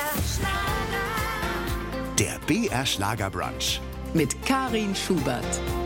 Der BR Schlagerbrunch. Mit Karin Schubert.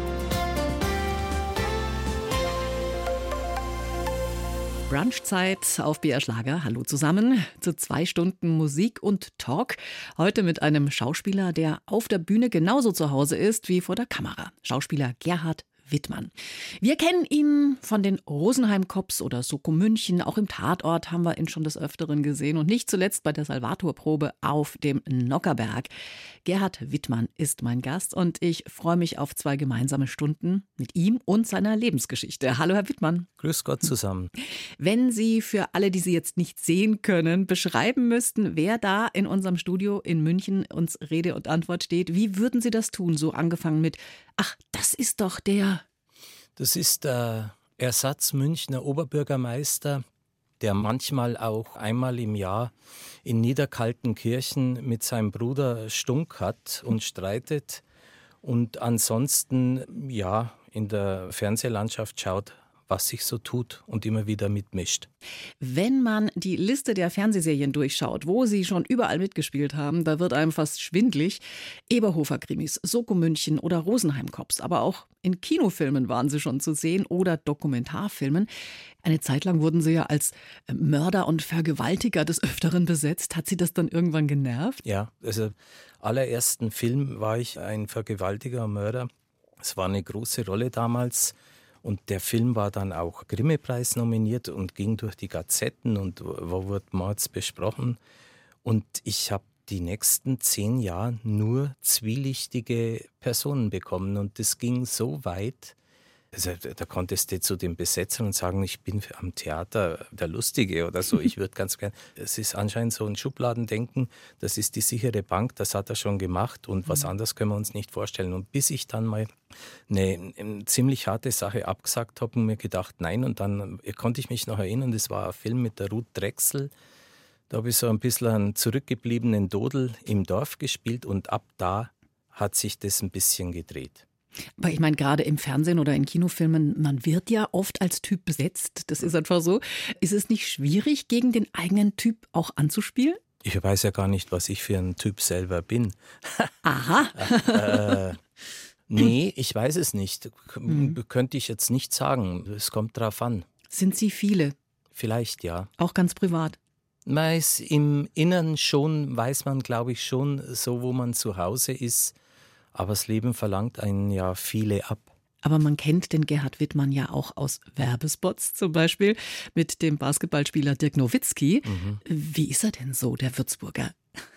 Brunchzeit auf BR Schlager. Hallo zusammen zu 2 Stunden Musik und Talk. Heute mit einem Schauspieler, der auf der Bühne genauso zu Hause ist wie vor der Kamera. Schauspieler Gerhard Wittmann. Wir kennen ihn von den Rosenheim Cops oder Soko München. Auch im Tatort haben wir ihn schon des Öfteren gesehen. Und nicht zuletzt bei der Salvatorprobe auf dem Nockherberg. Gerhard Wittmann ist mein Gast und ich freue mich auf 2 gemeinsame Stunden mit ihm und seiner Lebensgeschichte. Hallo, Herr Wittmann. Grüß Gott zusammen. Wenn Sie für alle, die Sie jetzt nicht sehen können, beschreiben müssten, wer da in unserem Studio in München uns Rede und Antwort steht, wie würden Sie das tun? So angefangen mit, ach, das ist doch der... Das ist der Ersatz-Münchner Oberbürgermeister, der manchmal auch einmal im Jahr in Niederkaltenkirchen mit seinem Bruder Stunk hat und streitet und ansonsten ja in der Fernsehlandschaft schaut, was sich so tut und immer wieder mitmischt. Wenn man die Liste der Fernsehserien durchschaut, wo sie schon überall mitgespielt haben, da wird einem fast schwindlig. Eberhofer-Krimis, Soko München oder Rosenheim Cops, aber auch in Kinofilmen waren sie schon zu sehen oder Dokumentarfilmen. Eine Zeit lang wurden sie ja als Mörder und Vergewaltiger des Öfteren besetzt. Hat Sie das dann irgendwann genervt? Ja, also allerersten Film war ich ein Vergewaltiger und Mörder. Es war eine große Rolle damals. Und der Film war dann auch Grimme-Preis nominiert und ging durch die Gazetten und wo wurde Mords besprochen. Und ich habe die nächsten 10 Jahre nur zwielichtige Personen bekommen. Und das ging so weit, also da konntest du zu den Besetzern und sagen, ich bin am Theater der Lustige oder so. Ich würde ganz gerne, es ist anscheinend so ein Schubladendenken, das ist die sichere Bank, das hat er schon gemacht und was anderes können wir uns nicht vorstellen. Und bis ich dann mal eine ziemlich harte Sache abgesagt habe und mir gedacht, nein, und dann konnte ich mich noch erinnern, das war ein Film mit der Ruth Drexel. Da habe ich so ein bisschen einen zurückgebliebenen Dodel im Dorf gespielt und ab da hat sich das ein bisschen gedreht. Aber ich meine, gerade im Fernsehen oder in Kinofilmen, man wird ja oft als Typ besetzt. Das ist einfach so. Ist es nicht schwierig, gegen den eigenen Typ auch anzuspielen? Ich weiß ja gar nicht, was ich für ein Typ selber bin. Aha. Nee, ich weiß es nicht. Könnte ich jetzt nicht sagen. Es kommt drauf an. Sind Sie viele? Vielleicht ja. Auch ganz privat? Meist im Inneren schon, weiß man, glaube ich, schon so, wo man zu Hause ist. Aber das Leben verlangt einen ja viele ab. Aber man kennt den Gerhard Wittmann ja auch aus Werbespots, zum Beispiel mit dem Basketballspieler Dirk Nowitzki. Wie ist er denn so, der Würzburger?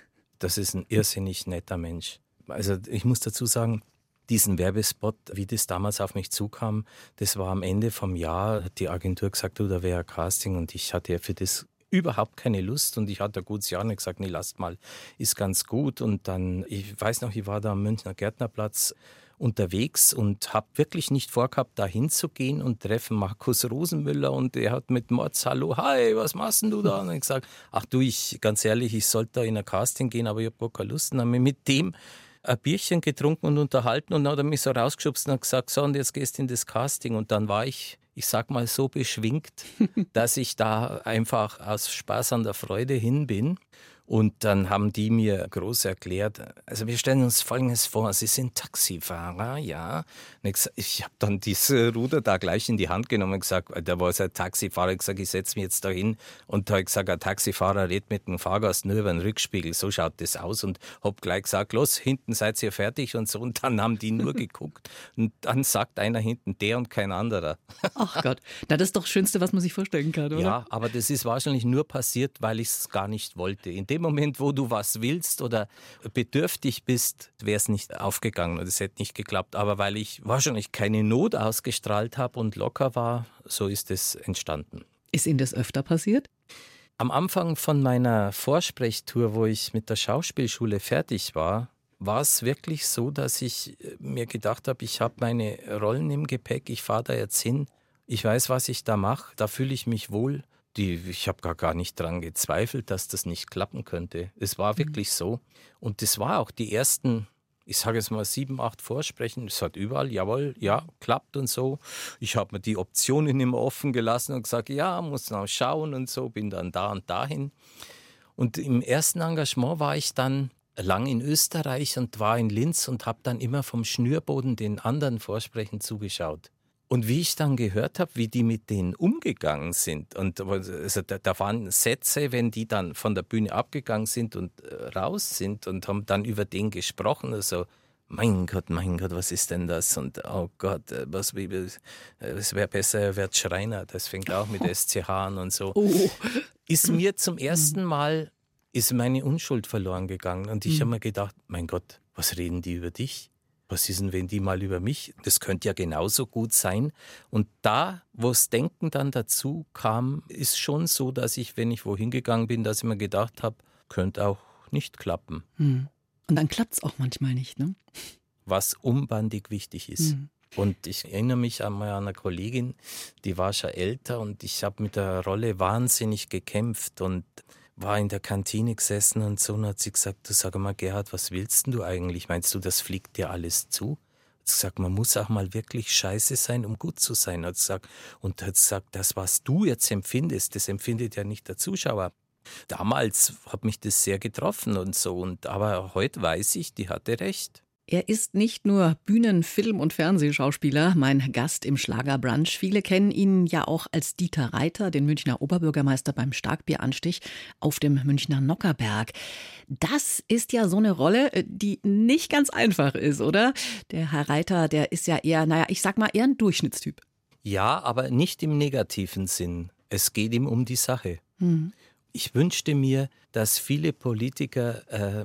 Das ist ein irrsinnig netter Mensch. Also ich muss dazu sagen, diesen Werbespot, wie das damals auf mich zukam, das war am Ende vom Jahr, hat die Agentur gesagt, du, da wäre ein Casting und ich hatte ja für das überhaupt keine Lust und ich hatte ein gutes Jahr und gesagt, nee, lasst mal, ist ganz gut. Und dann, ich weiß noch, ich war da am Münchner Gärtnerplatz unterwegs und habe wirklich nicht vorgehabt, da hinzugehen und treffe Markus Rosenmüller und er hat mit Mords, hallo, hi, was machst denn du da? Und ich gesagt, ach du, ganz ehrlich, ich sollte da in ein Casting gehen, aber ich habe gar keine Lust. Und dann habe ich mit dem ein Bierchen getrunken und unterhalten und dann hat er mich so rausgeschubst und hat gesagt, so, und jetzt gehst du in das Casting. Und dann war ich sag mal so beschwingt, dass ich da einfach aus Spaß an der Freude hin bin. Und dann haben die mir groß erklärt, also wir stellen uns Folgendes vor, Sie sind Taxifahrer, ja. Und ich habe dann dieses Ruder da gleich in die Hand genommen und gesagt, da war es ein Taxifahrer, ich gesagt, ich setze mich jetzt da hin. Und da habe ich gesagt, ein Taxifahrer redet mit dem Fahrgast nur über den Rückspiegel, so schaut das aus. Und habe gleich gesagt, los, hinten seid ihr fertig und so. Und dann haben die nur geguckt. Und dann sagt einer hinten, der und kein anderer. Ach Gott, na, das ist doch das Schönste, was man sich vorstellen kann, oder? Ja, aber das ist wahrscheinlich nur passiert, weil ich es gar nicht wollte. In dem Moment, wo du was willst oder bedürftig bist, wäre es nicht aufgegangen und es hätte nicht geklappt. Aber weil ich wahrscheinlich keine Not ausgestrahlt habe und locker war, so ist es entstanden. Ist Ihnen das öfter passiert? Am Anfang von meiner Vorsprechtour, wo ich mit der Schauspielschule fertig war es wirklich so, dass ich mir gedacht habe, ich habe meine Rollen im Gepäck, ich fahre da jetzt hin, ich weiß, was ich da mache, da fühle ich mich wohl. Ich habe gar nicht daran gezweifelt, dass das nicht klappen könnte. Es war wirklich so. Und das war auch die ersten, ich sage jetzt mal 7, 8 Vorsprechen. Es hat überall, jawohl, ja, klappt und so. Ich habe mir die Optionen immer offen gelassen und gesagt, ja, muss noch schauen und so, bin dann da und dahin. Und im ersten Engagement war ich dann lang in Österreich und war in Linz und habe dann immer vom Schnürboden den anderen Vorsprechen zugeschaut. Und wie ich dann gehört habe, wie die mit denen umgegangen sind, und also da waren Sätze, wenn die dann von der Bühne abgegangen sind und raus sind und haben dann über den gesprochen, also mein Gott, was ist denn das? Und oh Gott, es wäre besser, er wird Schreiner, das fängt auch mit SCH an und so. Oh. Ist mir zum ersten Mal, ist meine Unschuld verloren gegangen und ich habe mir gedacht, mein Gott, was reden die über dich? Was ist denn, wenn die mal über mich? Das könnte ja genauso gut sein. Und da, wo das Denken dann dazu kam, ist schon so, dass ich, wenn ich wohin gegangen bin, dass ich mir gedacht habe, könnte auch nicht klappen. Und dann klappt es auch manchmal nicht, ne? Was unbandig wichtig ist. Und ich erinnere mich einmal an eine Kollegin, die war schon älter und ich habe mit der Rolle wahnsinnig gekämpft und war in der Kantine gesessen und so, und hat sie gesagt, du, sag mal Gerhard, was willst denn du eigentlich? Meinst du, das fliegt dir alles zu? Hat sie gesagt, man muss auch mal wirklich scheiße sein, um gut zu sein. Hat sie gesagt, das, was du jetzt empfindest, das empfindet ja nicht der Zuschauer. Damals hat mich das sehr getroffen und so, aber heute weiß ich, die hatte recht. Er ist nicht nur Bühnen-, Film- und Fernsehschauspieler, mein Gast im Schlagerbrunch. Viele kennen ihn ja auch als Dieter Reiter, den Münchner Oberbürgermeister beim Starkbieranstich auf dem Münchner Nockherberg. Das ist ja so eine Rolle, die nicht ganz einfach ist, oder? Der Herr Reiter, der ist ja eher, ich sag mal, eher ein Durchschnittstyp. Ja, aber nicht im negativen Sinn. Es geht ihm um die Sache. Ich wünschte mir, dass viele Politiker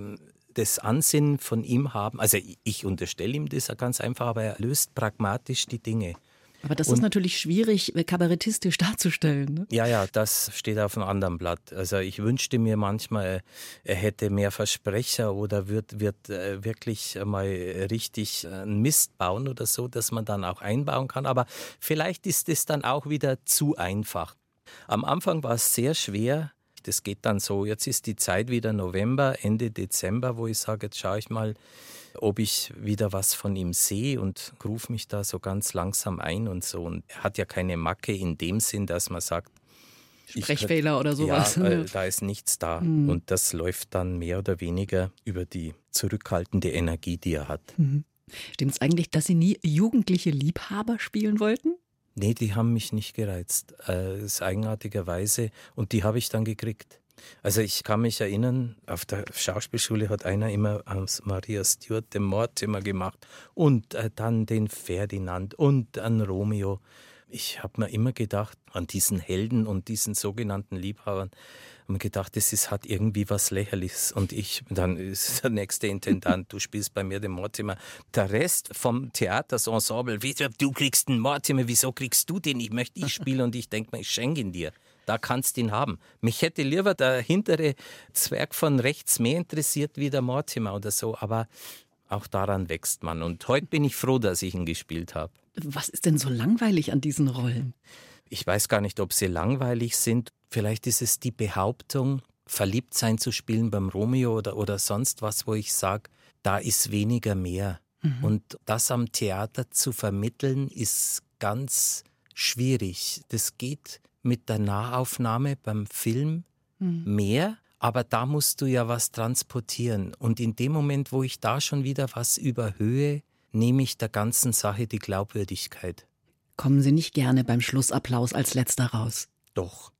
das Ansinnen von ihm haben. Also ich unterstelle ihm das ganz einfach, aber er löst pragmatisch die Dinge. Aber das ist natürlich schwierig, kabarettistisch darzustellen. Ne? Ja, das steht auf einem anderen Blatt. Also ich wünschte mir manchmal, er hätte mehr Versprecher oder wird wirklich mal richtig einen Mist bauen oder so, dass man dann auch einbauen kann. Aber vielleicht ist es dann auch wieder zu einfach. Am Anfang war es sehr schwer. Das geht dann so, jetzt ist die Zeit wieder November, Ende Dezember, wo ich sage, jetzt schaue ich mal, ob ich wieder was von ihm sehe und rufe mich da so ganz langsam ein und so. Und er hat ja keine Macke in dem Sinn, dass man sagt, Sprechfehler oder sowas. Ja, da ist nichts da. Und das läuft dann mehr oder weniger über die zurückhaltende Energie, die er hat. Stimmt es eigentlich, dass Sie nie jugendliche Liebhaber spielen wollten? Nee, die haben mich nicht gereizt. Das ist eigenartigerweise. Und die habe ich dann gekriegt. Also ich kann mich erinnern, auf der Schauspielschule hat einer immer aus Maria Stuart den Mortimer gemacht und dann den Ferdinand und an Romeo. Ich habe mir immer gedacht, an diesen Helden und diesen sogenannten Liebhabern, habe mir gedacht, hat irgendwie was Lächerliches. Und dann ist der nächste Intendant, du spielst bei mir den Mortimer. Der Rest vom Theatersensemble, du kriegst den Mortimer, wieso kriegst du den? Ich möchte spielen und ich denke mir, ich schenke ihn dir. Da kannst du ihn haben. Mich hätte lieber der hintere Zwerg von rechts mehr interessiert wie der Mortimer oder so, aber auch daran wächst man. Und heute bin ich froh, dass ich ihn gespielt habe. Was ist denn so langweilig an diesen Rollen? Ich weiß gar nicht, ob sie langweilig sind. Vielleicht ist es die Behauptung, verliebt sein zu spielen beim Romeo oder sonst was, wo ich sage, da ist weniger mehr. Und das am Theater zu vermitteln, ist ganz schwierig. Das geht mit der Nahaufnahme beim Film mehr, aber da musst du ja was transportieren. Und in dem Moment, wo ich da schon wieder was überhöhe, nehme ich der ganzen Sache die Glaubwürdigkeit. Kommen Sie nicht gerne beim Schlussapplaus als Letzter raus? Doch.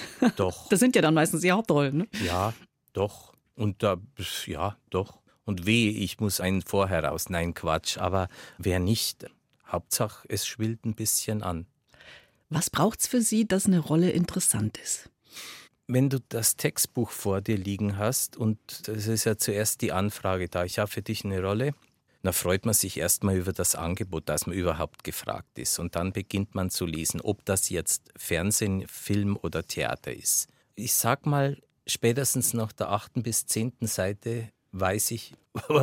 Das sind ja dann meistens die Hauptrollen, ne? Ja, doch. Und doch. Und wehe, ich muss einen vorher raus. Nein, Quatsch. Aber wer nicht? Hauptsache, es schwillt ein bisschen an. Was braucht's für Sie, dass eine Rolle interessant ist? Wenn du das Textbuch vor dir liegen hast und das ist ja zuerst die Anfrage da, ich habe für dich eine Rolle, dann freut man sich erstmal über das Angebot, dass man überhaupt gefragt ist. Und dann beginnt man zu lesen, ob das jetzt Fernsehen, Film oder Theater ist. Ich sag mal, spätestens nach der 8. bis 10. Seite weiß ich,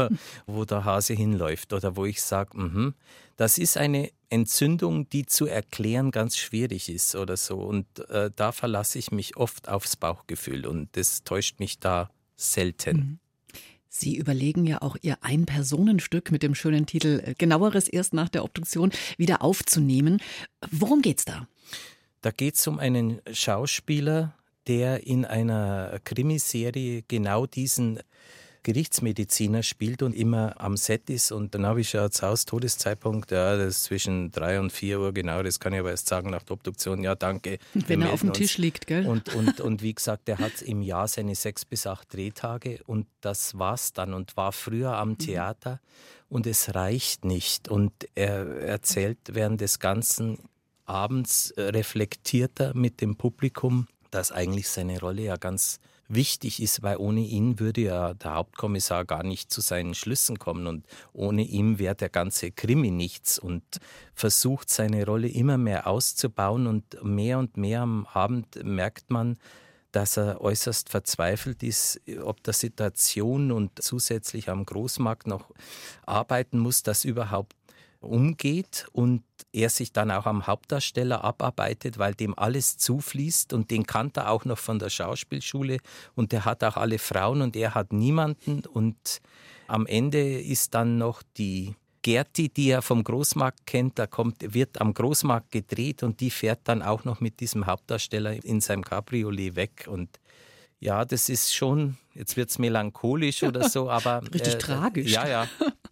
wo der Hase hinläuft oder wo ich sage, das ist eine Entzündung, die zu erklären ganz schwierig ist oder so. Und da verlasse ich mich oft aufs Bauchgefühl und das täuscht mich da selten. Sie überlegen ja auch, Ihr Ein-Personen-Stück mit dem schönen Titel Genaueres erst nach der Obduktion wieder aufzunehmen. Worum geht's da? Da geht's um einen Schauspieler, der in einer Krimiserie genau diesen Gerichtsmediziner spielt und immer am Set ist. Und dann habe ich schaut aus, Todeszeitpunkt, ja, das ist zwischen 3 und 4 Uhr, genau, das kann ich aber erst sagen nach der Obduktion, ja, danke. Wenn er auf dem Tisch liegt, gell? Und wie gesagt, der hat im Jahr seine 6 bis 8 Drehtage und das war's dann und war früher am Theater und es reicht nicht. Und er erzählt während des ganzen Abends, reflektiert er mit dem Publikum, dass eigentlich seine Rolle ja ganz wichtig ist, weil ohne ihn würde ja der Hauptkommissar gar nicht zu seinen Schlüssen kommen und ohne ihn wäre der ganze Krimi nichts und versucht seine Rolle immer mehr auszubauen und mehr am Abend merkt man, dass er äußerst verzweifelt ist, ob der Situation und zusätzlich am Großmarkt noch arbeiten muss, dass überhaupt umgeht und er sich dann auch am Hauptdarsteller abarbeitet, weil dem alles zufließt und den kannte er auch noch von der Schauspielschule und der hat auch alle Frauen und er hat niemanden und am Ende ist dann noch die Gerti, die er vom Großmarkt kennt, wird am Großmarkt gedreht und die fährt dann auch noch mit diesem Hauptdarsteller in seinem Cabriolet weg und ja, das ist schon, jetzt wird es melancholisch oder so, aber richtig tragisch. Ja.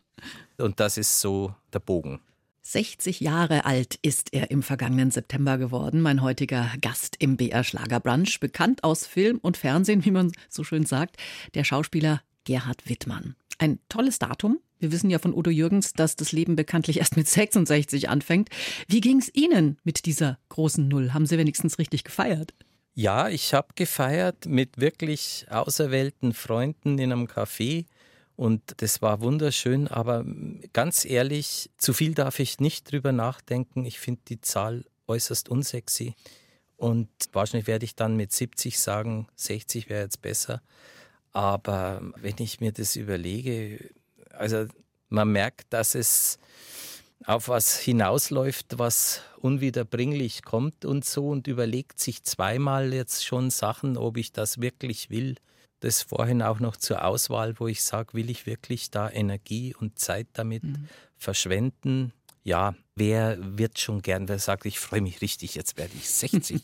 Und das ist so der Bogen. 60 Jahre alt ist er im vergangenen September geworden, mein heutiger Gast im BR Schlagerbrunch, bekannt aus Film und Fernsehen, wie man so schön sagt, der Schauspieler Gerhard Wittmann. Ein tolles Datum. Wir wissen ja von Udo Jürgens, dass das Leben bekanntlich erst mit 66 anfängt. Wie ging es Ihnen mit dieser großen Null? Haben Sie wenigstens richtig gefeiert? Ja, ich habe gefeiert mit wirklich auserwählten Freunden in einem Café. Und das war wunderschön, aber ganz ehrlich, zu viel darf ich nicht drüber nachdenken. Ich finde die Zahl äußerst unsexy. Und wahrscheinlich werde ich dann mit 70 sagen, 60 wäre jetzt besser. Aber wenn ich mir das überlege, also man merkt, dass es auf was hinausläuft, was unwiederbringlich kommt und so und überlegt sich zweimal jetzt schon Sachen, ob ich das wirklich will. Das vorhin auch noch zur Auswahl, wo ich sage, will ich wirklich da Energie und Zeit damit verschwenden? Ja, wer wird schon gern, wer sagt, ich freue mich richtig, jetzt werde ich 60.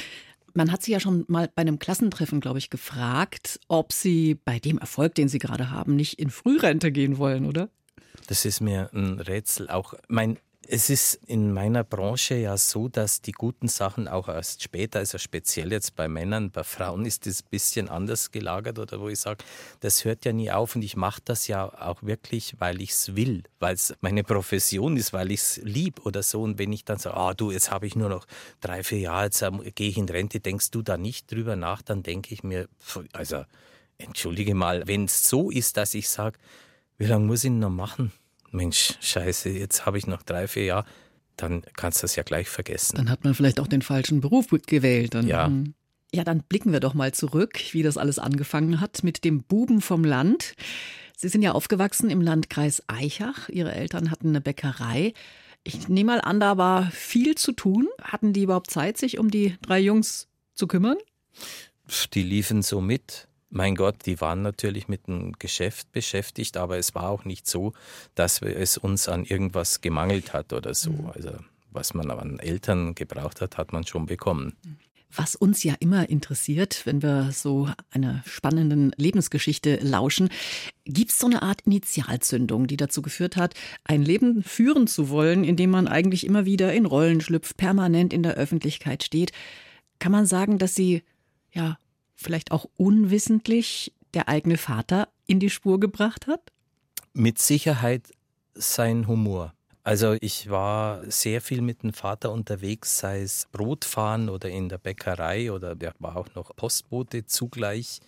Man hat Sie ja schon mal bei einem Klassentreffen, glaube ich, gefragt, ob Sie bei dem Erfolg, den Sie gerade haben, nicht in Frührente gehen wollen, oder? Das ist mir ein Rätsel. Auch es ist in meiner Branche ja so, dass die guten Sachen auch erst später, also speziell jetzt bei Männern, bei Frauen ist das ein bisschen anders gelagert oder wo ich sage, das hört ja nie auf und ich mache das ja auch wirklich, weil ich es will, weil es meine Profession ist, weil ich es lieb oder so und wenn ich dann sage, du, jetzt habe ich nur noch 3-4 Jahre, jetzt gehe ich in Rente, denkst du da nicht drüber nach, dann denke ich mir, also entschuldige mal, wenn es so ist, dass ich sage, wie lange muss ich noch machen? Mensch, scheiße, jetzt habe ich noch 3-4 Jahre, dann kannst du das ja gleich vergessen. Dann hat man vielleicht auch den falschen Beruf gewählt. Ja. Ja, dann blicken wir doch mal zurück, wie das alles angefangen hat mit dem Buben vom Land. Sie sind ja aufgewachsen im Landkreis Aichach. Ihre Eltern hatten eine Bäckerei. Ich nehme mal an, da war viel zu tun. Hatten die überhaupt Zeit, sich um die 3 Jungs zu kümmern? Die liefen so mit. Mein Gott, die waren natürlich mit dem Geschäft beschäftigt, aber es war auch nicht so, dass es uns an irgendwas gemangelt hat oder so. Also was man an Eltern gebraucht hat, hat man schon bekommen. Was uns ja immer interessiert, wenn wir so einer spannenden Lebensgeschichte lauschen, gibt es so eine Art Initialzündung, die dazu geführt hat, ein Leben führen zu wollen, in dem man eigentlich immer wieder in Rollen schlüpft, permanent in der Öffentlichkeit steht. Kann man sagen, dass Sie ja vielleicht auch unwissentlich der eigene Vater in die Spur gebracht hat? Mit Sicherheit sein Humor. Also ich war sehr viel mit dem Vater unterwegs, sei es Brotfahren oder in der Bäckerei oder der war auch noch Postbote zugleich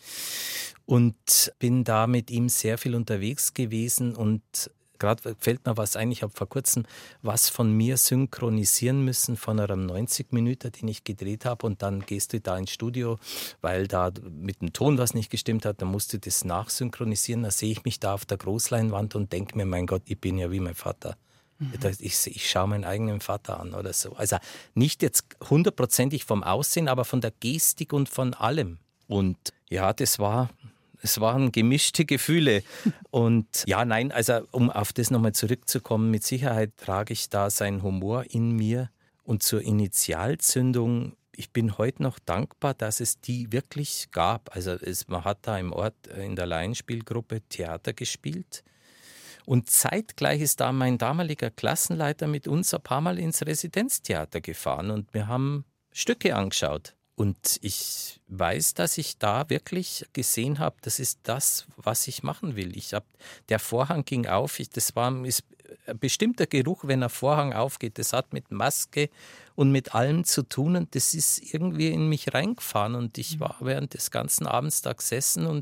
und bin da mit ihm sehr viel unterwegs gewesen und gerade fällt mir was ein, ich habe vor kurzem was von mir synchronisieren müssen von einem 90-Minüter, den ich gedreht habe und dann gehst du da ins Studio, weil da mit dem Ton was nicht gestimmt hat, dann musst du das nachsynchronisieren, da sehe ich mich da auf der Großleinwand und denke mir, mein Gott, ich bin ja wie mein Vater. Ich schaue meinen eigenen Vater an oder so. Also nicht jetzt 100%ig vom Aussehen, aber von der Gestik und von allem. Und ja, es waren gemischte Gefühle. Und ja, nein, also um auf das nochmal zurückzukommen, mit Sicherheit trage ich da seinen Humor in mir. Und zur Initialzündung, ich bin heute noch dankbar, dass es die wirklich gab. Also man hat da im Ort in der Laienspielgruppe Theater gespielt. Und zeitgleich ist da mein damaliger Klassenleiter mit uns ein paar Mal ins Residenztheater gefahren und wir haben Stücke angeschaut. Und ich weiß, dass ich da wirklich gesehen habe, das ist das, was ich machen will. Der Vorhang ging auf, ist ein bestimmter Geruch, wenn ein Vorhang aufgeht. Das hat mit Maske und mit allem zu tun und das ist irgendwie in mich reingefahren. Und ich war während des ganzen Abends da gesessen und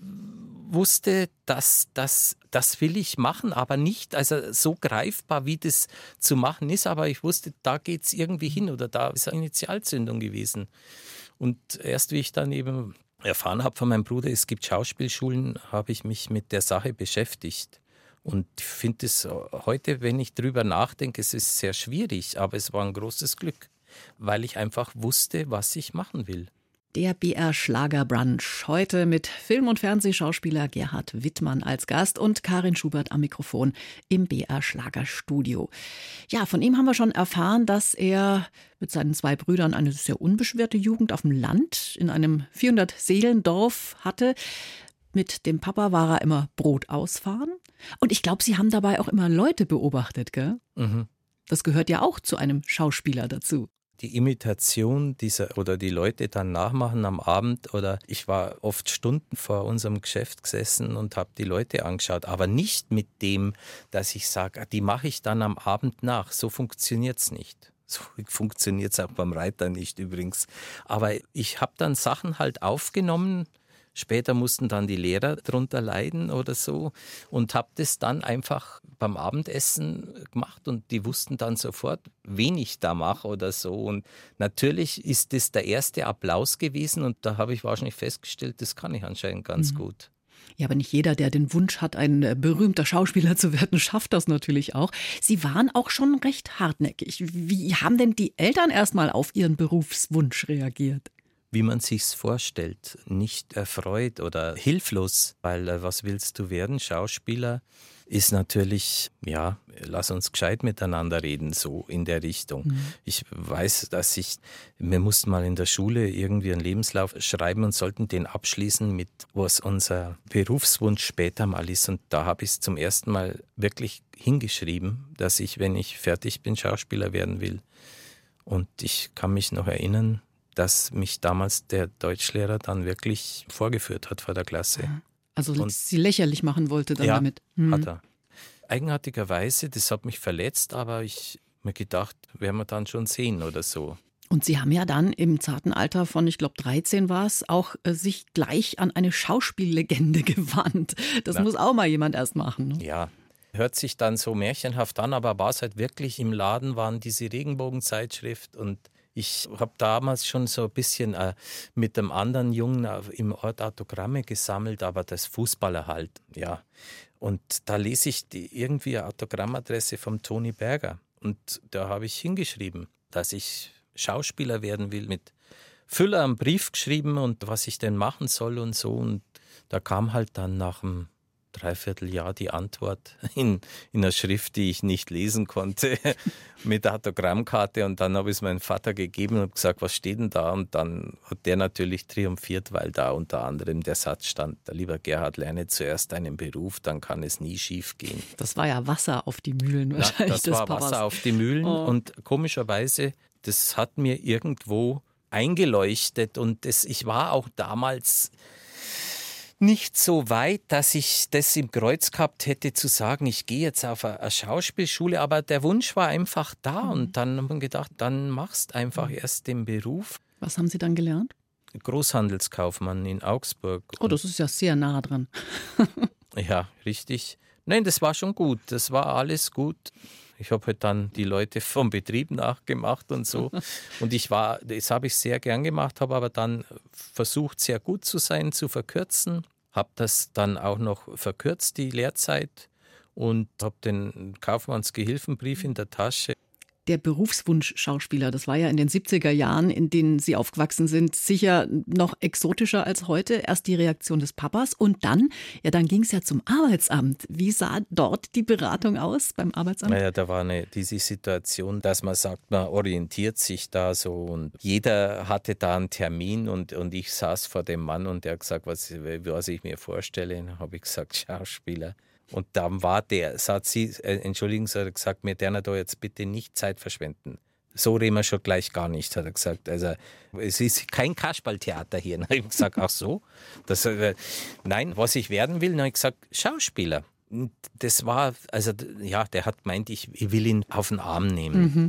wusste, das will ich machen, aber nicht also so greifbar, wie das zu machen ist. Aber ich wusste, da geht es irgendwie hin oder da ist eine Initialzündung gewesen. Und erst wie ich dann eben erfahren habe von meinem Bruder, es gibt Schauspielschulen, habe ich mich mit der Sache beschäftigt. Und ich finde es heute, wenn ich drüber nachdenke, es ist sehr schwierig, aber es war ein großes Glück, weil ich einfach wusste, was ich machen will. Der BR Schlagerbrunch. Heute mit Film- und Fernsehschauspieler Gerhard Wittmann als Gast und Karin Schubert am Mikrofon im BR Schlagerstudio. Ja, von ihm haben wir schon erfahren, dass er mit seinen 2 Brüdern eine sehr unbeschwerte Jugend auf dem Land in einem 400-Seelendorf hatte. Mit dem Papa war er immer Brot ausfahren. Und ich glaube, Sie haben dabei auch immer Leute beobachtet, gell? Mhm. Das gehört ja auch zu einem Schauspieler dazu. Die Imitation oder die Leute dann nachmachen am Abend oder ich war oft Stunden vor unserem Geschäft gesessen und habe die Leute angeschaut, aber nicht mit dem, dass ich sage, die mache ich dann am Abend nach. So funktioniert es nicht. So funktioniert es auch beim Reiter nicht übrigens. Aber ich habe dann Sachen halt aufgenommen. Später mussten dann die Lehrer drunter leiden oder so und habe das dann einfach beim Abendessen gemacht und die wussten dann sofort, wen ich da mache oder so. Und natürlich ist das der erste Applaus gewesen und da habe ich wahrscheinlich festgestellt, das kann ich anscheinend ganz gut. Ja, aber nicht jeder, der den Wunsch hat, ein berühmter Schauspieler zu werden, schafft das natürlich auch. Sie waren auch schon recht hartnäckig. Wie haben denn die Eltern erstmal auf ihren Berufswunsch reagiert? Wie man sich's vorstellt, nicht erfreut oder hilflos, weil was willst du werden? Schauspieler ist natürlich, ja, lass uns gescheit miteinander reden, so in der Richtung. Ich weiß, wir mussten mal in der Schule irgendwie einen Lebenslauf schreiben und sollten den abschließen mit, was unser Berufswunsch später mal ist. Und da habe ich es zum ersten Mal wirklich hingeschrieben, dass ich, wenn ich fertig bin, Schauspieler werden will. Und ich kann mich noch erinnern, dass mich damals der Deutschlehrer dann wirklich vorgeführt hat vor der Klasse. Also Sie lächerlich machen wollte dann damit. Hat er. Eigenartigerweise, das hat mich verletzt, aber ich habe mir gedacht, werden wir dann schon sehen oder so. Und Sie haben ja dann im zarten Alter von, ich glaube 13 war es, auch sich gleich an eine Schauspiellegende gewandt. Das muss auch mal jemand erst machen. Ne? Ja, hört sich dann so märchenhaft an, aber war es halt wirklich, im Laden waren diese Regenbogenzeitschrift und ich habe damals schon so ein bisschen mit einem anderen Jungen im Ort Autogramme gesammelt, aber das Fußballer halt, ja. Und da lese ich irgendwie eine Autogrammadresse vom Toni Berger. Und da habe ich hingeschrieben, dass ich Schauspieler werden will, mit Füller einen Brief geschrieben und was ich denn machen soll und so. Und da kam halt dann nach einem Dreivierteljahr die Antwort in einer Schrift, die ich nicht lesen konnte, mit der Autogrammkarte. Und dann habe ich es meinem Vater gegeben und gesagt, was steht denn da? Und dann hat der natürlich triumphiert, weil da unter anderem der Satz stand, lieber Gerhard, lerne zuerst einen Beruf, dann kann es nie schief gehen. Das war ja Wasser auf die Mühlen wahrscheinlich. Das war Wasser auf die Mühlen und komischerweise, das hat mir irgendwo eingeleuchtet und ich war auch damals nicht so weit, dass ich das im Kreuz gehabt hätte, zu sagen, ich gehe jetzt auf eine Schauspielschule, aber der Wunsch war einfach da und dann haben wir gedacht, dann machst einfach erst den Beruf. Was haben Sie dann gelernt? Großhandelskaufmann in Augsburg. Oh, das ist ja sehr nah dran. Ja, richtig. Nein, das war schon gut, das war alles gut. Ich habe halt dann die Leute vom Betrieb nachgemacht und so. Und das habe ich sehr gern gemacht, habe aber dann versucht, sehr gut zu sein, zu verkürzen. Habe das dann auch noch verkürzt, die Lehrzeit, und habe den Kaufmannsgehilfenbrief in der Tasche. Der Berufswunsch Schauspieler, das war ja in den 70er Jahren, in denen Sie aufgewachsen sind, sicher noch exotischer als heute. Erst die Reaktion des Papas und dann ging es ja zum Arbeitsamt. Wie sah dort die Beratung aus beim Arbeitsamt? Naja, da war diese Situation, dass man sagt, man orientiert sich da so und jeder hatte da einen Termin und ich saß vor dem Mann und der hat gesagt, was ich mir vorstelle. Dann habe ich gesagt, Schauspieler. Und dann war der Satz, entschuldigen Sie, hat er gesagt, wir dürfen da jetzt bitte nicht Zeit verschwenden. So reden wir schon gleich gar nicht, hat er gesagt. Also es ist kein Kasperltheater hier. Dann habe ich gesagt, ach so? Nein, was ich werden will, dann habe ich gesagt, Schauspieler. Das war, der hat gemeint, ich will ihn auf den Arm nehmen. Mhm.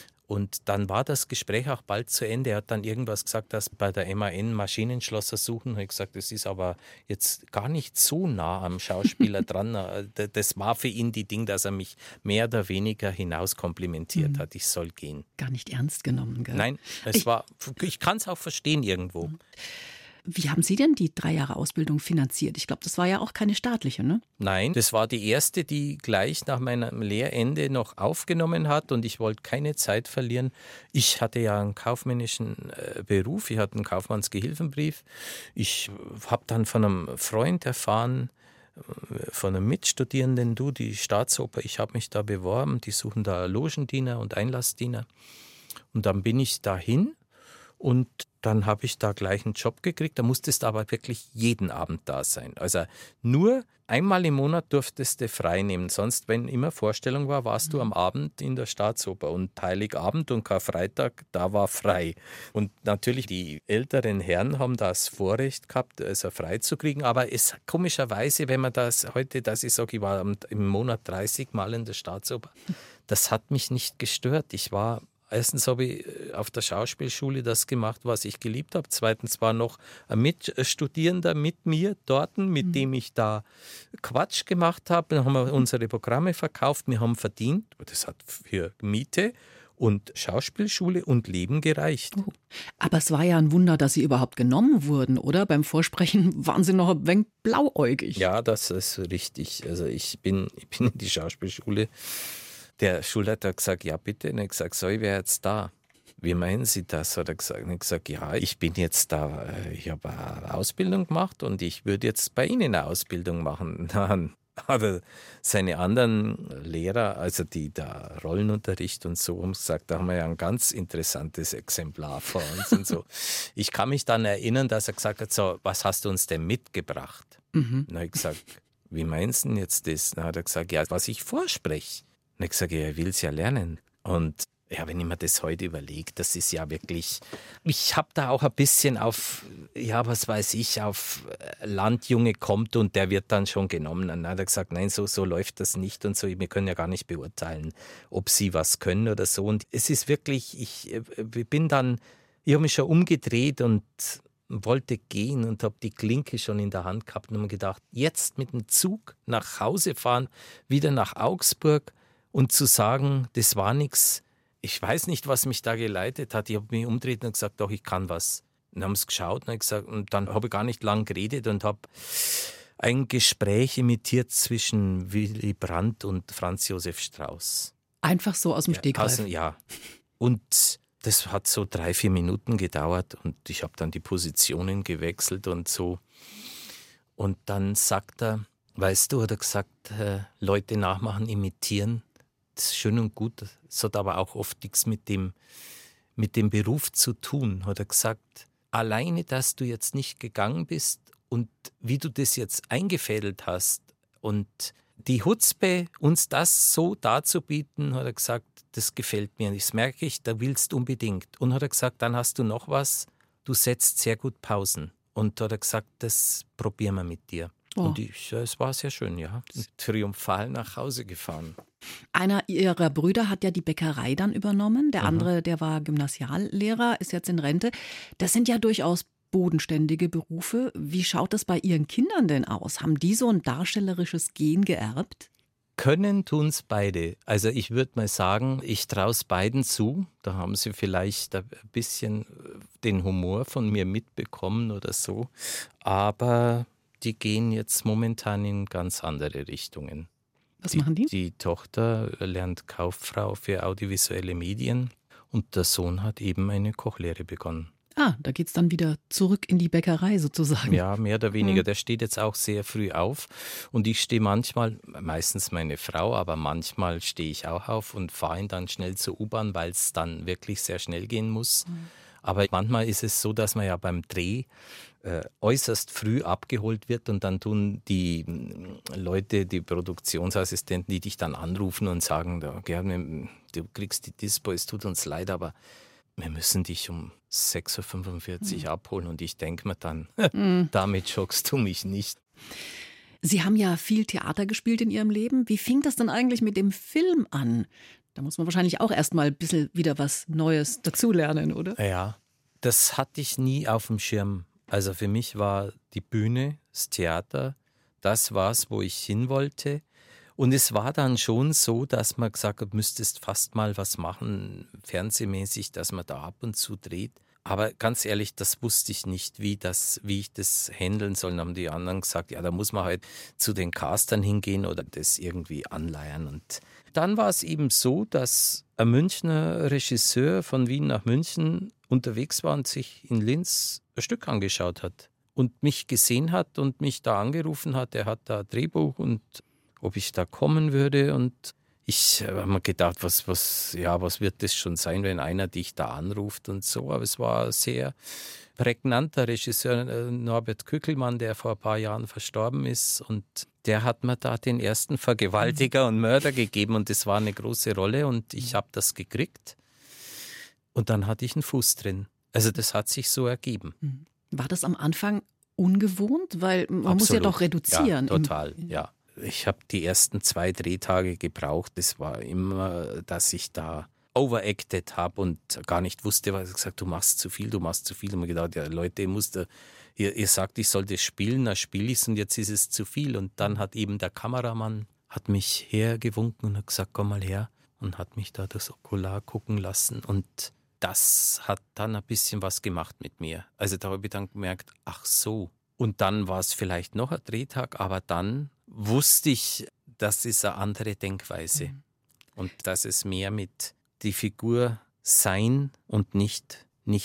Und dann war das Gespräch auch bald zu Ende. Er hat dann irgendwas gesagt, dass bei der MAN Maschinenschlosser suchen. Ich habe gesagt, das ist aber jetzt gar nicht so nah am Schauspieler dran. Das war für ihn die Ding, dass er mich mehr oder weniger hinaus komplimentiert hat. Ich soll gehen. Gar nicht ernst genommen, gell? Nein, ich kann es auch verstehen irgendwo. Wie haben Sie denn die 3 Jahre Ausbildung finanziert? Ich glaube, das war ja auch keine staatliche, ne? Nein, das war die erste, die gleich nach meinem Lehrende noch aufgenommen hat und ich wollte keine Zeit verlieren. Ich hatte ja einen kaufmännischen Beruf, ich hatte einen Kaufmannsgehilfenbrief. Ich habe dann von einem Freund erfahren, von einem Mitstudierenden, die Staatsoper, ich habe mich da beworben, die suchen da Logendiener und Einlassdiener. Und dann bin ich dahin. Und dann habe ich da gleich einen Job gekriegt. Da musstest du aber wirklich jeden Abend da sein. Also nur einmal im Monat durftest du frei nehmen. Sonst, wenn immer Vorstellung war, warst du am Abend in der Staatsoper. Und Heiligabend und Karfreitag, da war frei. Und natürlich, die älteren Herren haben das Vorrecht gehabt, also frei zu kriegen. Aber es komischerweise, wenn man das heute, dass ich sage, ich war im Monat 30 Mal in der Staatsoper, das hat mich nicht gestört. Erstens habe ich auf der Schauspielschule das gemacht, was ich geliebt habe. Zweitens war noch ein Mitstudierender mit mir dort, mit dem ich da Quatsch gemacht habe. Dann haben wir unsere Programme verkauft, wir haben verdient. Das hat für Miete und Schauspielschule und Leben gereicht. Oh. Aber es war ja ein Wunder, dass Sie überhaupt genommen wurden, oder? Beim Vorsprechen waren Sie noch ein wenig blauäugig. Ja, das ist richtig. Also ich bin in die Schauspielschule. Der Schulleiter hat gesagt, ja bitte. Und ich habe gesagt, so, ich wäre jetzt da. Wie meinen Sie das? Hat er gesagt. Und ich habe gesagt, ja, ich bin jetzt da. Ich habe eine Ausbildung gemacht und ich würde jetzt bei Ihnen eine Ausbildung machen. Dann hat er seine anderen Lehrer, also die da Rollenunterricht und so, haben gesagt, da haben wir ja ein ganz interessantes Exemplar vor uns und so. Ich kann mich dann erinnern, dass er gesagt hat, so, was hast du uns denn mitgebracht? Dann habe ich gesagt, wie meinst du denn jetzt das? Dann hat er gesagt, ja, was ich vorspreche. Und ich sage, er will es ja lernen. Und ja, wenn ich mir das heute überlege, das ist ja wirklich, ich habe da auch ein bisschen auf Landjunge kommt und der wird dann schon genommen. Und dann hat er gesagt, nein, so läuft das nicht und so. Wir können ja gar nicht beurteilen, ob sie was können oder so. Und es ist wirklich, ich habe mich schon umgedreht und wollte gehen und habe die Klinke schon in der Hand gehabt und habe gedacht, jetzt mit dem Zug nach Hause fahren, wieder nach Augsburg, und zu sagen, das war nichts, ich weiß nicht, was mich da geleitet hat. Ich habe mich umgedreht und gesagt, doch, ich kann was. Und haben es geschaut und dann habe ich gar nicht lang geredet und habe ein Gespräch imitiert zwischen Willy Brandt und Franz Josef Strauß. Einfach so aus dem Stegreif? Ja. Und das hat so 3-4 Minuten gedauert und ich habe dann die Positionen gewechselt und so. Und dann sagt er, weißt du, hat er gesagt, Leute nachmachen, imitieren. Das ist schön und gut, es hat aber auch oft nichts mit dem Beruf zu tun, hat er gesagt. Alleine, dass du jetzt nicht gegangen bist und wie du das jetzt eingefädelt hast und die Chutzpe, uns das so darzubieten, hat er gesagt, das gefällt mir. Das merke ich, da willst du unbedingt. Und hat er gesagt, dann hast du noch was, du setzt sehr gut Pausen. Und hat er gesagt, das probieren wir mit dir. Oh. Und es war sehr schön, ja. Triumphal nach Hause gefahren. Einer Ihrer Brüder hat ja die Bäckerei dann übernommen. Der andere, der war Gymnasiallehrer, ist jetzt in Rente. Das sind ja durchaus bodenständige Berufe. Wie schaut das bei Ihren Kindern denn aus? Haben die so ein darstellerisches Gen geerbt? Können tun's beide. Also ich würde mal sagen, ich traue es beiden zu. Da haben sie vielleicht ein bisschen den Humor von mir mitbekommen oder so. Aber die gehen jetzt momentan in ganz andere Richtungen. Was machen die? Die Tochter lernt Kauffrau für audiovisuelle Medien und der Sohn hat eben eine Kochlehre begonnen. Ah, da geht's dann wieder zurück in die Bäckerei sozusagen. Ja, mehr oder weniger. Der steht jetzt auch sehr früh auf und ich stehe manchmal, meistens meine Frau, aber manchmal stehe ich auch auf und fahre ihn dann schnell zur U-Bahn, weil es dann wirklich sehr schnell gehen muss. Aber manchmal ist es so, dass man ja beim Dreh äußerst früh abgeholt wird und dann tun die Leute, die Produktionsassistenten, die dich dann anrufen und sagen, du kriegst die Dispo, es tut uns leid, aber wir müssen dich um 6.45 Uhr abholen und ich denke mir dann, damit schockst du mich nicht. Sie haben ja viel Theater gespielt in Ihrem Leben. Wie fing das denn eigentlich mit dem Film an? Da muss man wahrscheinlich auch erstmal ein bisschen wieder was Neues dazulernen, oder? Ja, das hatte ich nie auf dem Schirm. Also für mich war die Bühne, das Theater, das war's, wo ich hin wollte. Und es war dann schon so, dass man gesagt hat, müsstest fast mal was machen, fernsehmäßig, dass man da ab und zu dreht. Aber ganz ehrlich, das wusste ich nicht, wie ich das handeln soll. Dann haben die anderen gesagt, ja, da muss man halt zu den Castern hingehen oder das irgendwie anleiern. Und dann war es eben so, dass ein Münchner Regisseur von Wien nach München unterwegs war und sich in Linz ein Stück angeschaut hat und mich gesehen hat und mich da angerufen hat. Er hat da ein Drehbuch und ob ich da kommen würde, und ich habe mir gedacht, was wird das schon sein, wenn einer dich da anruft und so. Aber es war ein sehr prägnanter Regisseur, Norbert Kückelmann, der vor ein paar Jahren verstorben ist, und der hat mir da den ersten Vergewaltiger und Mörder gegeben und das war eine große Rolle und ich habe das gekriegt und dann hatte ich einen Fuß drin. Also das hat sich so ergeben. War das am Anfang ungewohnt? Weil man Absolut. muss ja doch reduzieren. Ja, total, ja. Ich habe die ersten 2 Drehtage gebraucht. Das war immer, dass ich da overacted habe und gar nicht wusste, was ich gesagt, du machst zu viel. Und mir gedacht, ja Leute, ihr sagt, ich soll das spielen, dann spiele ich es und jetzt ist es zu viel. Und dann hat eben der Kameramann hat mich hergewunken und hat gesagt, komm mal her, und hat mich da das Okular gucken lassen und das hat dann ein bisschen was gemacht mit mir. Also da habe ich dann gemerkt, ach so. Und dann war es vielleicht noch ein Drehtag, aber dann wusste ich, das ist eine andere Denkweise. Und dass es mehr mit die Figur sein und nicht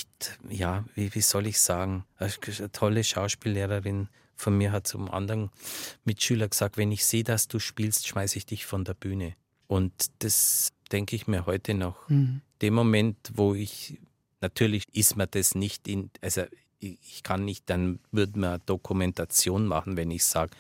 ja, wie soll ich sagen, eine tolle Schauspiellehrerin von mir hat zum anderen Mitschüler gesagt, wenn ich sehe, dass du spielst, schmeiße ich dich von der Bühne. Und das denke ich mir heute noch. Dem Moment, wo natürlich ist mir das nicht ich kann nicht, dann würde man eine Dokumentation machen, wenn ich sage,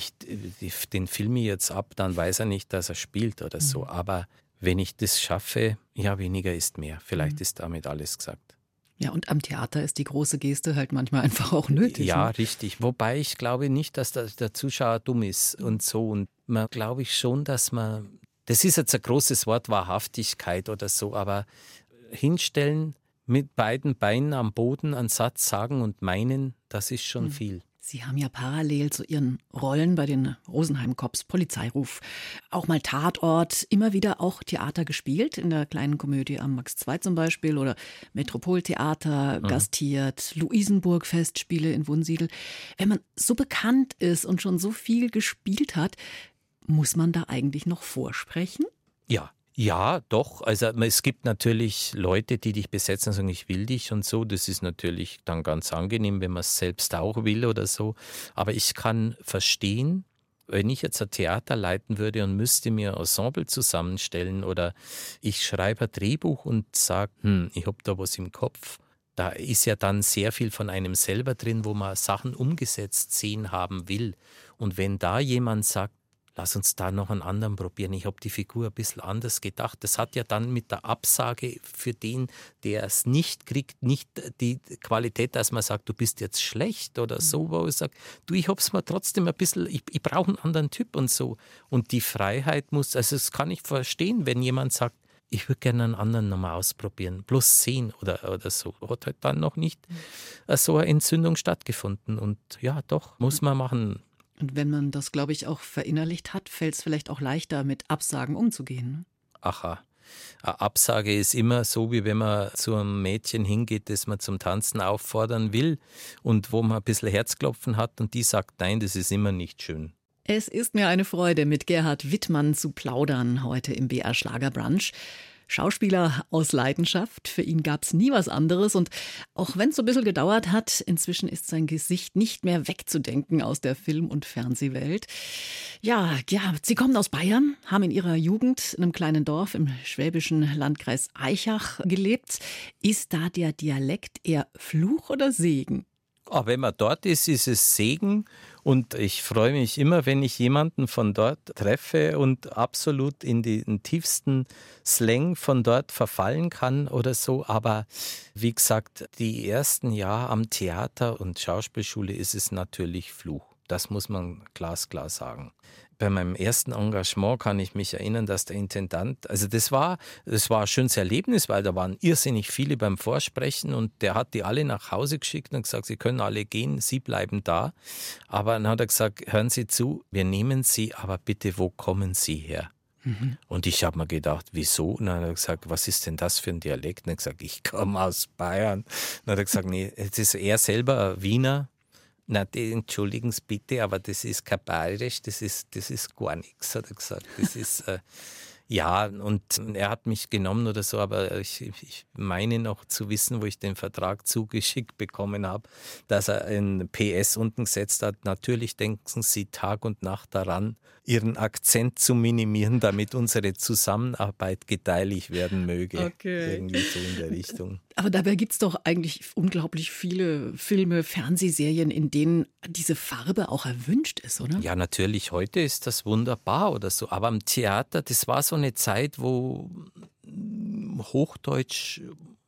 den filme ich jetzt ab, dann weiß er nicht, dass er spielt oder so. Aber wenn ich das schaffe, ja, weniger ist mehr. Vielleicht ist damit alles gesagt. Ja, und am Theater ist die große Geste halt manchmal einfach auch nötig. Ja, ne? richtig. Wobei ich glaube nicht, dass der Zuschauer dumm ist und so. Und man glaube ich schon, dass man, das ist jetzt ein großes Wort, Wahrhaftigkeit oder so, aber hinstellen, mit beiden Beinen am Boden einen Satz sagen und meinen, das ist schon viel. Sie haben ja parallel zu Ihren Rollen bei den Rosenheim Cops, Polizeiruf, auch mal Tatort, immer wieder auch Theater gespielt, in der kleinen Komödie am Max II zum Beispiel oder Metropoltheater gastiert, Luisenburg-Festspiele in Wunsiedel. Wenn man so bekannt ist und schon so viel gespielt hat, muss man da eigentlich noch vorsprechen? Ja, doch. Also es gibt natürlich Leute, die dich besetzen und sagen, ich will dich und so. Das ist natürlich dann ganz angenehm, wenn man es selbst auch will oder so. Aber ich kann verstehen, wenn ich jetzt ein Theater leiten würde und müsste mir ein Ensemble zusammenstellen oder ich schreibe ein Drehbuch und sage, ich habe da was im Kopf. Da ist ja dann sehr viel von einem selber drin, wo man Sachen umgesetzt sehen haben will. Und wenn da jemand sagt, lass uns da noch einen anderen probieren. Ich habe die Figur ein bisschen anders gedacht. Das hat ja dann mit der Absage für den, der es nicht kriegt, nicht die Qualität, dass man sagt, du bist jetzt schlecht oder so, wo ich sage, ich habe es mir trotzdem ein bisschen, ich brauche einen anderen Typ und so. Und die Freiheit muss, also das kann ich verstehen, wenn jemand sagt, ich würde gerne einen anderen nochmal ausprobieren, bloß sehen oder so. Hat halt dann noch nicht so eine Entzündung stattgefunden. Und ja, doch, muss man machen. Und wenn man das, glaube ich, auch verinnerlicht hat, fällt es vielleicht auch leichter, mit Absagen umzugehen. Ne? Aha. Eine Absage ist immer so, wie wenn man zu einem Mädchen hingeht, das man zum Tanzen auffordern will und wo man ein bisschen Herzklopfen hat und die sagt, nein, das ist immer nicht schön. Es ist mir eine Freude, mit Gerhard Wittmann zu plaudern heute im BR Schlagerbrunch. Schauspieler aus Leidenschaft, für ihn gab's nie was anderes. Und auch wenn es so ein bisschen gedauert hat, inzwischen ist sein Gesicht nicht mehr wegzudenken aus der Film- und Fernsehwelt. Ja, Sie kommen aus Bayern, haben in ihrer Jugend in einem kleinen Dorf im schwäbischen Landkreis Aichach gelebt. Ist da der Dialekt eher Fluch oder Segen? Wenn man dort ist, ist es Segen. Und ich freue mich immer, wenn ich jemanden von dort treffe und absolut in den tiefsten Slang von dort verfallen kann oder so. Aber wie gesagt, die ersten Jahre am Theater und Schauspielschule ist es natürlich Fluch. Das muss man glasklar sagen. Bei meinem ersten Engagement kann ich mich erinnern, dass der Intendant, also das war ein schönes Erlebnis, weil da waren irrsinnig viele beim Vorsprechen und der hat die alle nach Hause geschickt und gesagt, sie können alle gehen, Sie bleiben da. Aber dann hat er gesagt, hören Sie zu, wir nehmen Sie, aber bitte, wo kommen Sie her? Und ich habe mir gedacht, wieso? Und dann hat er gesagt, was ist denn das für ein Dialekt? Und er hat gesagt, ich komme aus Bayern. Und dann hat er gesagt, nee, jetzt ist er selber ein Wiener. Na, entschuldigen Sie bitte, aber das ist kein Bayerisch, das ist gar nichts, hat er gesagt. Das ist, ja, und er hat mich genommen oder so, aber ich meine noch zu wissen, wo ich den Vertrag zugeschickt bekommen habe, dass er ein PS unten gesetzt hat. Natürlich denken Sie Tag und Nacht daran, Ihren Akzent zu minimieren, damit unsere Zusammenarbeit gedeihlich werden möge. Okay. Irgendwie so in der Richtung. Aber dabei gibt es doch eigentlich unglaublich viele Filme, Fernsehserien, in denen diese Farbe auch erwünscht ist, oder? Ja, natürlich, heute ist das wunderbar oder so. Aber am Theater, das war so eine Zeit, wo Hochdeutsch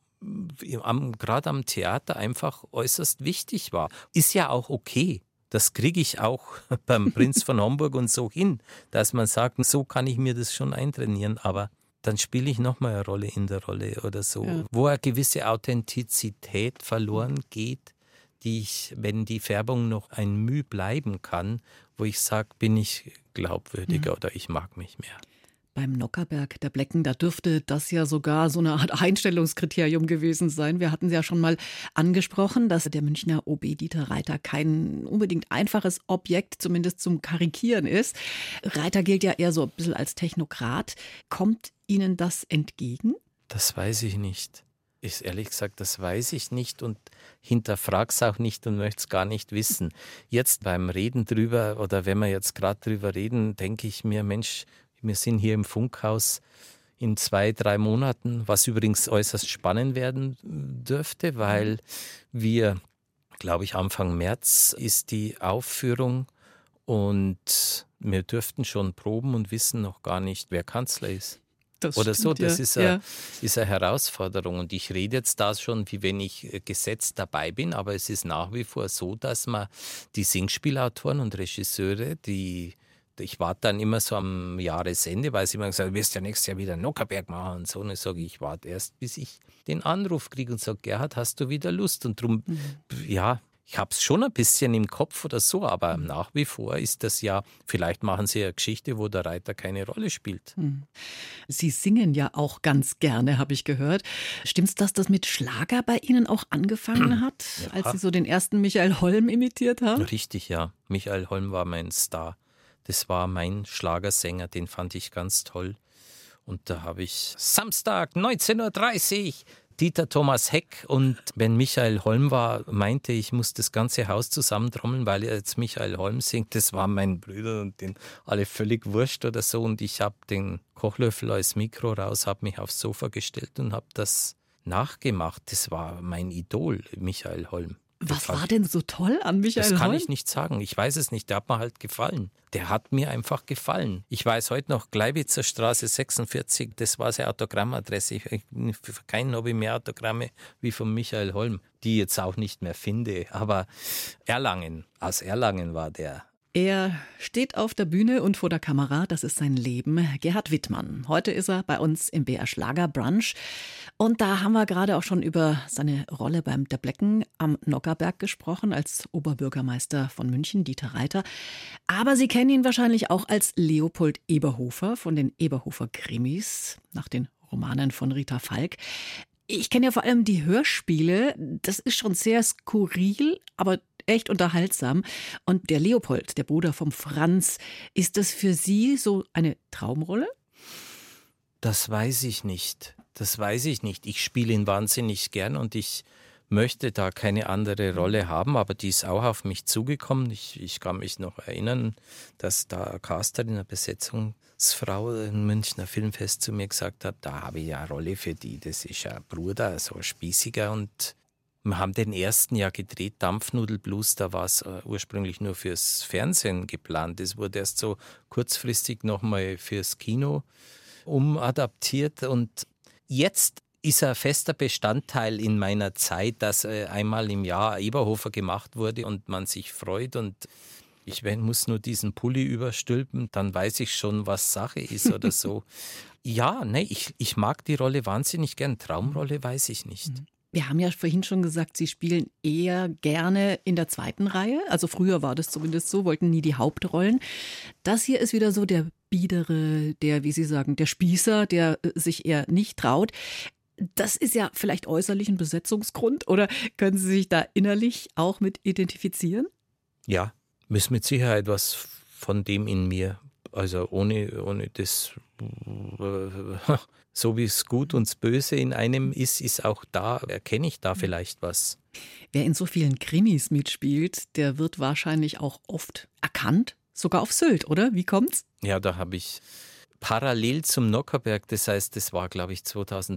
gerade am Theater einfach äußerst wichtig war. Ist ja auch okay. Das kriege ich auch beim Prinz von Homburg und so hin, dass man sagt, so kann ich mir das schon eintrainieren, aber dann spiele ich nochmal eine Rolle in der Rolle oder so, ja. Wo eine gewisse Authentizität verloren geht, die ich, wenn die Färbung noch ein Mühe bleiben kann, wo ich sage, bin ich glaubwürdiger oder ich mag mich mehr. Beim Nockherberg der Blecken, da dürfte das ja sogar so eine Art Einstellungskriterium gewesen sein. Wir hatten es ja schon mal angesprochen, dass der Münchner OB Dieter Reiter kein unbedingt einfaches Objekt, zumindest zum Karikieren ist. Reiter gilt ja eher so ein bisschen als Technokrat. Kommt Ihnen das entgegen? Das weiß ich nicht. Ehrlich gesagt, das weiß ich nicht und hinterfrag's auch nicht und möchte es gar nicht wissen. Jetzt beim Reden drüber oder wenn wir jetzt gerade drüber reden, denke ich mir, Mensch, wir sind hier im Funkhaus in 2-3 Monaten, was übrigens äußerst spannend werden dürfte, weil wir, glaube ich, Anfang März ist die Aufführung und wir dürften schon proben und wissen noch gar nicht, wer Kanzler ist. Das oder stimmt, so, das ja. ist eine Herausforderung und ich rede jetzt da schon, wie wenn ich gesetzt dabei bin, aber es ist nach wie vor so, dass man die Singspielautoren und Regisseure, ich warte dann immer so am Jahresende, weil sie immer gesagt haben, du wirst ja nächstes Jahr wieder Nockherberg machen und so. Und ich sage, ich warte erst, bis ich den Anruf kriege und sage, Gerhard, hast du wieder Lust? Und darum, ja, ich habe es schon ein bisschen im Kopf oder so, aber nach wie vor ist das ja, vielleicht machen sie eine Geschichte, wo der Reiter keine Rolle spielt. Sie singen ja auch ganz gerne, habe ich gehört. Stimmt's, dass das mit Schlager bei Ihnen auch angefangen hat, Ja. als Sie so den ersten Michael Holm imitiert haben? Richtig, ja. Michael Holm war mein Star. Das war mein Schlagersänger, den fand ich ganz toll. Und da habe ich Samstag 19:30 Uhr Dieter Thomas Heck. Und wenn Michael Holm war, meinte ich, muss das ganze Haus zusammentrommeln, weil er jetzt Michael Holm singt. Das waren meine Brüder und denen alle völlig wurscht oder so. Und ich habe den Kochlöffel als Mikro raus, habe mich aufs Sofa gestellt und habe das nachgemacht. Das war mein Idol, Michael Holm. Was war denn so toll an Michael Holm? Das kann ich nicht sagen. Ich weiß es nicht. Der hat mir halt gefallen. Der hat mir einfach gefallen. Ich weiß heute noch, Gleiwitzer Straße 46, das war seine Autogrammadresse. Für keinen habe ich mehr Autogramme wie von Michael Holm, die ich jetzt auch nicht mehr finde. Aber Erlangen, aus Erlangen war der. Er steht auf der Bühne und vor der Kamera, das ist sein Leben. Gerhard Wittmann. Heute ist er bei uns im BR Schlagerbrunch. Und da haben wir gerade auch schon über seine Rolle beim Der Blecken am Nockherberg gesprochen, als Oberbürgermeister von München, Dieter Reiter. Aber Sie kennen ihn wahrscheinlich auch als Leopold Eberhofer von den Eberhofer Krimis, nach den Romanen von Rita Falk. Ich kenne ja vor allem die Hörspiele. Das ist schon sehr skurril, aber echt unterhaltsam. Und der Leopold, der Bruder vom Franz, ist das für Sie so eine Traumrolle? Das weiß ich nicht. Das weiß ich nicht. Ich spiele ihn wahnsinnig gern und ich möchte da keine andere Rolle haben, aber die ist auch auf mich zugekommen. Ich kann mich noch erinnern, dass da eine Casterin, eine Besetzungsfrau im Münchner Filmfest zu mir gesagt hat, da habe ich ja eine Rolle für die, das ist ja ein Bruder, so ein Spießiger. Und wir haben den ersten Jahr gedreht, Dampfnudelblues, da war es ursprünglich nur fürs Fernsehen geplant. Das wurde erst so kurzfristig nochmal fürs Kino umadaptiert und jetzt ist ein fester Bestandteil in meiner Zeit, dass einmal im Jahr Eberhofer gemacht wurde und man sich freut und ich muss nur diesen Pulli überstülpen, dann weiß ich schon, was Sache ist oder so. Ja, ne, ich mag die Rolle wahnsinnig gern. Traumrolle weiß ich nicht. Wir haben ja vorhin schon gesagt, Sie spielen eher gerne in der zweiten Reihe. Also früher war das zumindest so, wollten nie die Hauptrollen. Das hier ist wieder so der Biedere, der, wie Sie sagen, der Spießer, der sich eher nicht traut. Das ist ja vielleicht äußerlich ein Besetzungsgrund oder können Sie sich da innerlich auch mit identifizieren? Ja, ist mit Sicherheit was von dem in mir. Also ohne das, so wie es Gut und das Böse in einem ist auch da, erkenne ich da vielleicht was. Wer in so vielen Krimis mitspielt, der wird wahrscheinlich auch oft erkannt, sogar auf Sylt, oder? Wie kommt's? Ja, da habe ich parallel zum Nockherberg, das heißt, das war, glaube ich,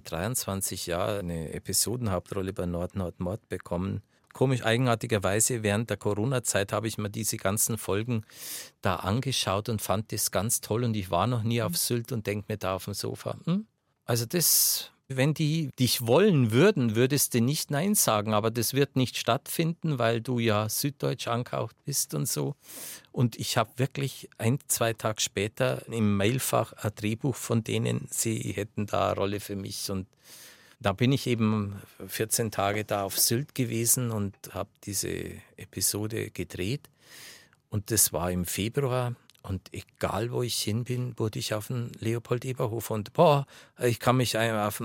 2023, ja, eine Episodenhauptrolle bei Nord-Nord-Mord bekommen. Komisch, eigenartigerweise, während der Corona-Zeit habe ich mir diese ganzen Folgen da angeschaut und fand das ganz toll. Und ich war noch nie auf Sylt und denke mir da auf dem Sofa, also das, wenn die dich wollen würden, würdest du nicht Nein sagen. Aber das wird nicht stattfinden, weil du ja süddeutsch angehaucht bist und so. Und ich habe wirklich 1-2 Tage später im Mailfach ein Drehbuch von denen, sie hätten da eine Rolle für mich. Und da bin ich eben 14 Tage da auf Sylt gewesen und habe diese Episode gedreht. Und das war im Februar. Und egal, wo ich hin bin, wurde ich auf den Leopold Eberhofer. Und ich kann mich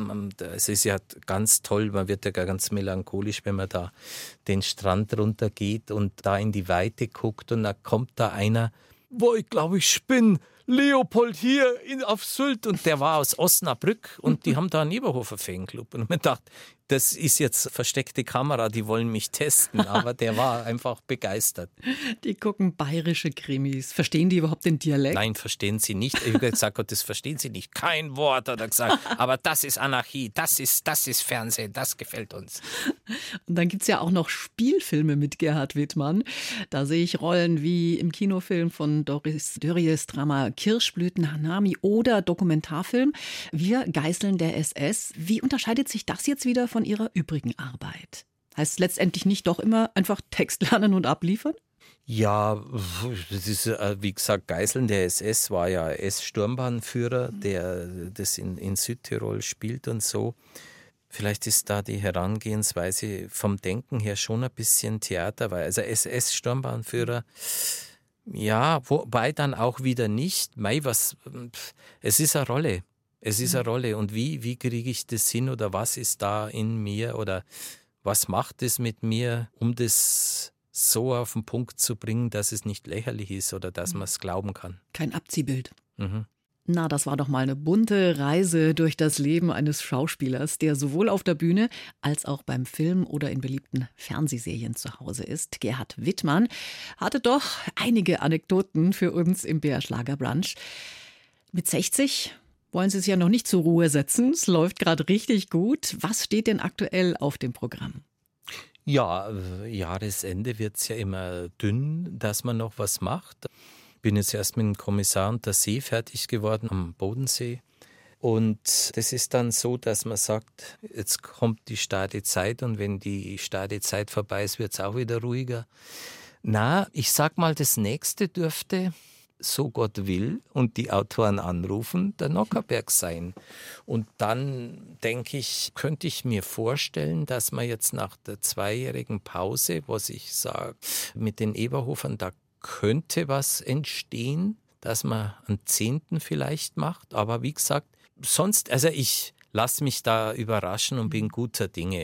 es ist ja ganz toll, man wird ja ganz melancholisch, wenn man da den Strand runter geht und da in die Weite guckt. Und dann kommt da einer, ich glaube, ich spinne. Leopold hier auf Sylt. Und der war aus Osnabrück und die haben da einen Eberhofer-Fanclub. Und man dachte, das ist jetzt versteckte Kamera, die wollen mich testen. Aber der war einfach begeistert. Die gucken bayerische Krimis. Verstehen die überhaupt den Dialekt? Nein, verstehen sie nicht. Ich habe gesagt, Gott, das verstehen sie nicht. Kein Wort, hat er gesagt. Aber das ist Anarchie, das ist Fernsehen, das gefällt uns. Und dann gibt es ja auch noch Spielfilme mit Gerhard Wittmann. Da sehe ich Rollen wie im Kinofilm von Doris Dörries Drama Kirschblüten Hanami oder Dokumentarfilm Wir Geißeln der SS. Wie unterscheidet sich das jetzt wieder von Ihrer übrigen Arbeit? Heißt es letztendlich nicht doch immer einfach Text lernen und abliefern? Ja, das ist, wie gesagt, Geißeln der SS war ja S-Sturmbahnführer, der das in Südtirol spielt und so. Vielleicht ist da die Herangehensweise vom Denken her schon ein bisschen Theater, weil also SS-Sturmbahnführer, ja, wobei dann auch wieder nicht. Es ist eine Rolle. Es ist eine Rolle. Und wie kriege ich das hin oder was ist da in mir oder was macht es mit mir, um das so auf den Punkt zu bringen, dass es nicht lächerlich ist oder dass man es glauben kann. Kein Abziehbild. Mhm. Na, das war doch mal eine bunte Reise durch das Leben eines Schauspielers, der sowohl auf der Bühne als auch beim Film oder in beliebten Fernsehserien zu Hause ist. Gerhard Wittmann hatte doch einige Anekdoten für uns im BR Schlagerbrunch. Mit 60 wollen Sie es ja noch nicht zur Ruhe setzen. Es läuft gerade richtig gut. Was steht denn aktuell auf dem Programm? Ja, Jahresende wird es ja immer dünn, dass man noch was macht. Bin jetzt erst mit dem Kommissar unter See fertig geworden am Bodensee. Und das ist dann so, dass man sagt, jetzt kommt die Startezeit und wenn die Startezeit vorbei ist, wird es auch wieder ruhiger. Na, ich sag mal, das nächste dürfte, so Gott will und die Autoren anrufen, der Nockherberg sein. Und dann, denke ich, könnte ich mir vorstellen, dass man jetzt nach der 2-jährigen Pause, was ich sage, mit den Eberhofern, da könnte was entstehen, dass man einen 10. vielleicht macht. Aber wie gesagt, sonst, also ich lasse mich da überraschen und bin guter Dinge.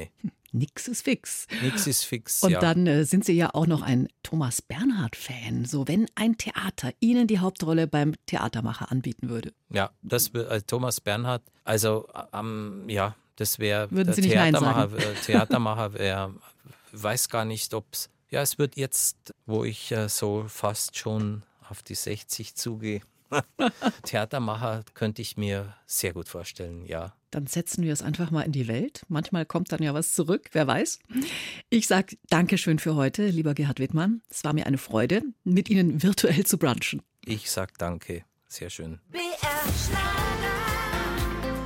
Nix ist fix. Nix ist fix, Und ja. dann sind Sie ja auch noch ein Thomas Bernhard-Fan. So, wenn ein Theater Ihnen die Hauptrolle beim Theatermacher anbieten würde. Ja, das Thomas Bernhard, also ja, das wäre Würden der Sie nicht Nein sagen? Theatermacher wäre, weiß gar nicht, ob es, ja, es wird jetzt, wo ich so fast schon auf die 60 zugehe, Theatermacher könnte ich mir sehr gut vorstellen, ja. Dann setzen wir es einfach mal in die Welt. Manchmal kommt dann ja was zurück, wer weiß. Ich sage Dankeschön für heute, lieber Gerhard Wittmann. Es war mir eine Freude, mit Ihnen virtuell zu brunchen. Ich sag danke, sehr schön. Der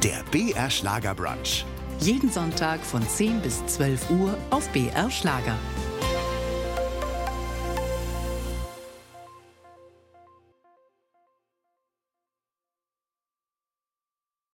BR Schlager Brunch. Jeden Sonntag von 10 bis 12 Uhr auf BR Schlager.